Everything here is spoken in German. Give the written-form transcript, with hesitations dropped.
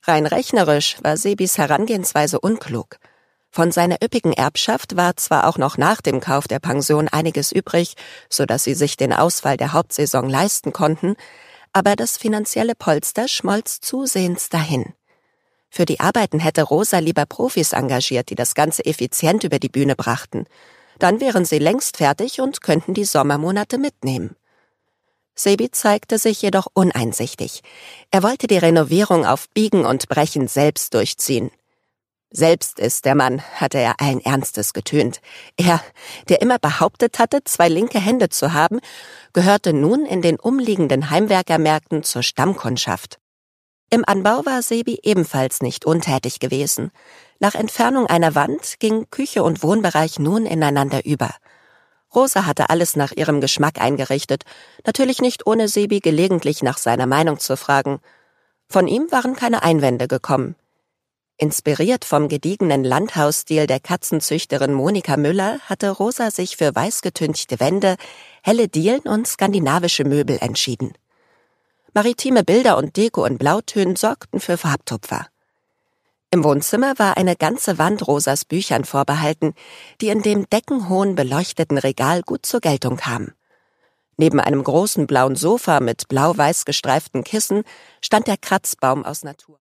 Rein rechnerisch war Sebis Herangehensweise unklug. Von seiner üppigen Erbschaft war zwar auch noch nach dem Kauf der Pension einiges übrig, sodass sie sich den Ausfall der Hauptsaison leisten konnten, aber das finanzielle Polster schmolz zusehends dahin. Für die Arbeiten hätte Rosa lieber Profis engagiert, die das Ganze effizient über die Bühne brachten. Dann wären sie längst fertig und könnten die Sommermonate mitnehmen. Sebi zeigte sich jedoch uneinsichtig. Er wollte die Renovierung auf Biegen und Brechen selbst durchziehen. Selbst ist der Mann, hatte er allen Ernstes getönt. Er, der immer behauptet hatte, 2 linke Hände zu haben, gehörte nun in den umliegenden Heimwerkermärkten zur Stammkundschaft. Im Anbau war Sebi ebenfalls nicht untätig gewesen. Nach Entfernung einer Wand ging Küche und Wohnbereich nun ineinander über. Rosa hatte alles nach ihrem Geschmack eingerichtet, natürlich nicht ohne Sebi gelegentlich nach seiner Meinung zu fragen. Von ihm waren keine Einwände gekommen. Inspiriert vom gediegenen Landhausstil der Katzenzüchterin Monika Müller hatte Rosa sich für weißgetünchte Wände, helle Dielen und skandinavische Möbel entschieden. Maritime Bilder und Deko in Blautönen sorgten für Farbtupfer. Im Wohnzimmer war eine ganze Wand Rosas Büchern vorbehalten, die in dem deckenhohen beleuchteten Regal gut zur Geltung kamen. Neben einem großen blauen Sofa mit blau-weiß gestreiften Kissen stand der Kratzbaum aus Natur.